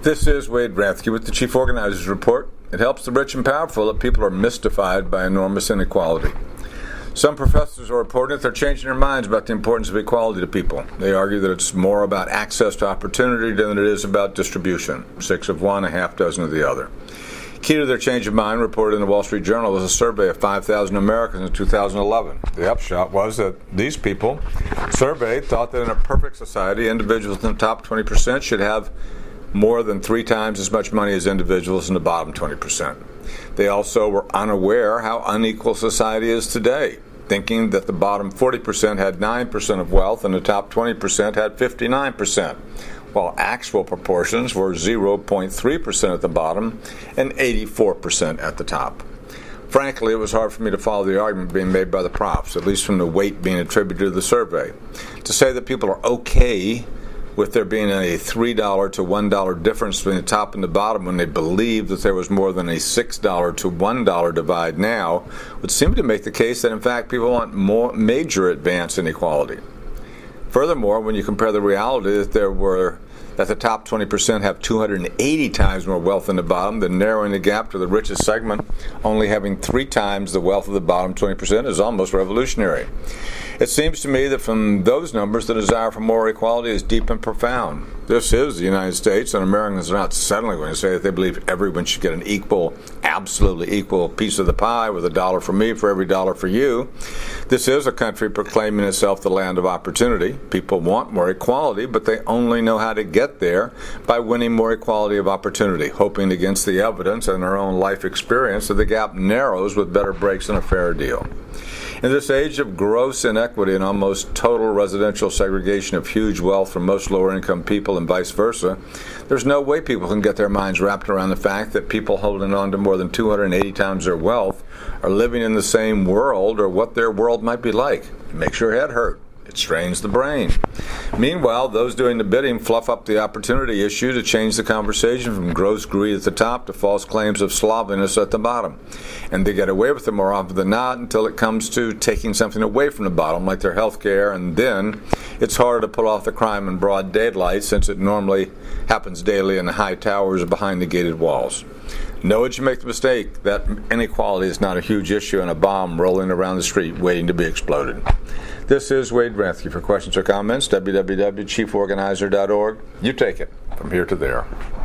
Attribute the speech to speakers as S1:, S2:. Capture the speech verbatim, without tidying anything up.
S1: This is Wade Rathke with the Chief Organizers Report. It helps the rich and powerful that people are mystified by enormous inequality. Some professors are reporting that they're changing their minds about the importance of equality to people. They argue that it's more about access to opportunity than it is about distribution. Six of one, a half dozen of the other. Key to their change of mind, reported in the Wall Street Journal, was a survey of five thousand Americans in two thousand eleven. The upshot was that these people surveyed thought that in a perfect society, individuals in the top twenty percent should have more than three times as much money as individuals in the bottom twenty percent. They also were unaware how unequal society is today, thinking that the bottom forty percent had nine percent of wealth and the top twenty percent had fifty-nine percent, while actual proportions were zero point three percent at the bottom and eighty-four percent at the top. Frankly, it was hard for me to follow the argument being made by the profs, at least from the weight being attributed to the survey. To say that people are okay with there being a three dollars to one dollar difference between the top and the bottom when they believed that there was more than a six dollars to one dollar divide now would seem to make the case that, in fact, people want more major advance inequality. Furthermore, when you compare the reality that there were that the top twenty percent have two hundred eighty times more wealth than the bottom, then narrowing the gap to the richest segment only having three times the wealth of the bottom twenty percent is almost revolutionary. It seems to me that from those numbers, the desire for more equality is deep and profound. This is the United States, and Americans are not suddenly going to say that they believe everyone should get an equal, absolutely equal piece of the pie with a dollar for me for every dollar for you. This is a country proclaiming itself the land of opportunity. People want more equality, but they only know how to get there by winning more equality of opportunity, hoping against the evidence and their own life experience that the gap narrows with better breaks and a fair deal. In this age of gross inequity and almost total residential segregation of huge wealth for most lower-income people and vice versa, there's no way people can get their minds wrapped around the fact that people holding on to more than two hundred eighty times their wealth are living in the same world or what their world might be like. It makes your head hurt. It strains the brain. Meanwhile, those doing the bidding fluff up the opportunity issue to change the conversation from gross greed at the top to false claims of slovenliness at the bottom. And they get away with it more often than not until it comes to taking something away from the bottom, like their health care, and then it's harder to pull off the crime in broad daylight since it normally happens daily in the high towers behind the gated walls. Know that you make the mistake that inequality is not a huge issue and a bomb rolling around the street waiting to be exploded. This is Wade Rathke. For questions or comments, w w w dot chief organizer dot org. You take it from here to there.